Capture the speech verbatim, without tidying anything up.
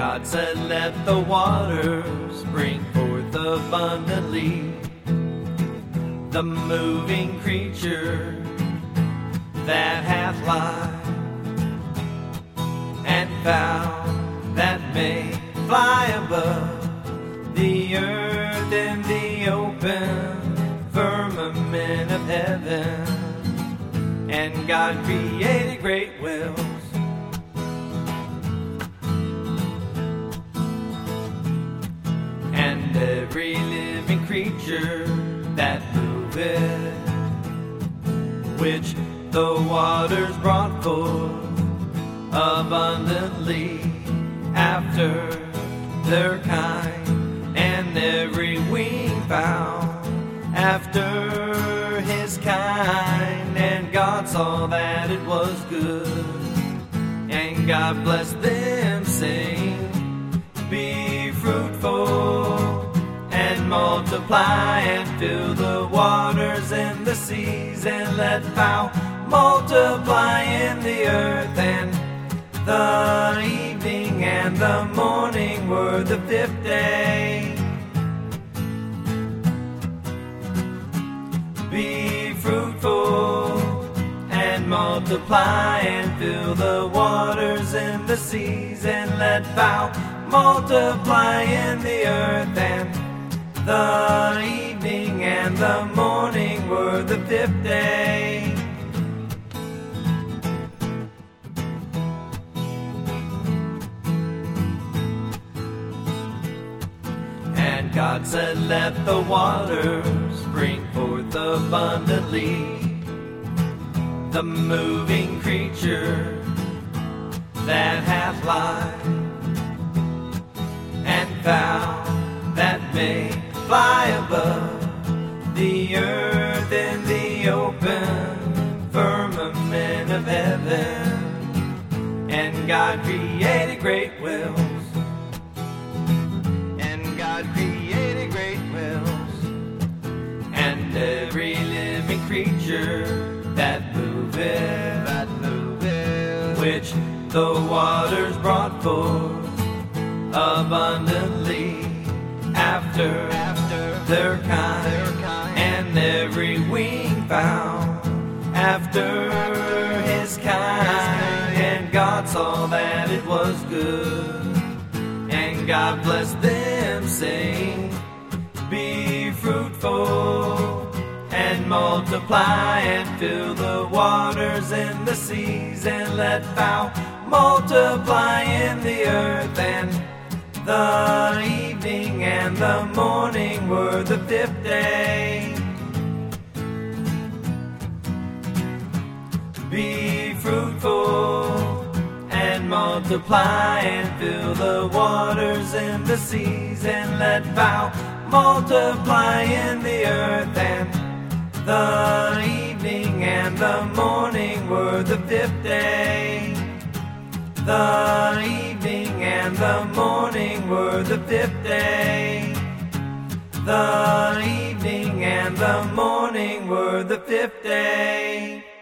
God said, let the waters bring forth abundantly the moving creature that hath life, and fowl that may fly above the earth in the open firmament of heaven. And God created great whales, and every living creature that moveth, which the waters brought forth abundantly after their kind, and every winged fowl after his kind. And God saw that it was good, and God blessed them, saying, be fruitful and multiply, and fill the waters and the seas, and let fowl multiply in the earth. And the evening and the morning were the fifth day. Be fruitful and multiply, and fill the waters and the seas, and let fowl multiply in the earth. And the evening and the morning were the fifth day. And God said, let the waters bring forth abundantly the moving creature that hath life, and fowl that may fly above the earth in the open firmament of heaven. And God created great whales, and God created great whales, and every living creature that moveth, that moveth, which the waters brought forth abundantly after, after their kind, their kind, and every winged fowl after his kind. And God saw that it was good, and God blessed them, saying, be fruitful and multiply, and fill the waters and the seas, and let fowl multiply in the earth. And the evening and the morning were the fifth day. Be fruitful and multiply, and fill the waters and the seas, and let fowl multiply in the earth. And the evening and the morning were the fifth day. The evening and the morning were the fifth day. The evening and the morning were the fifth day.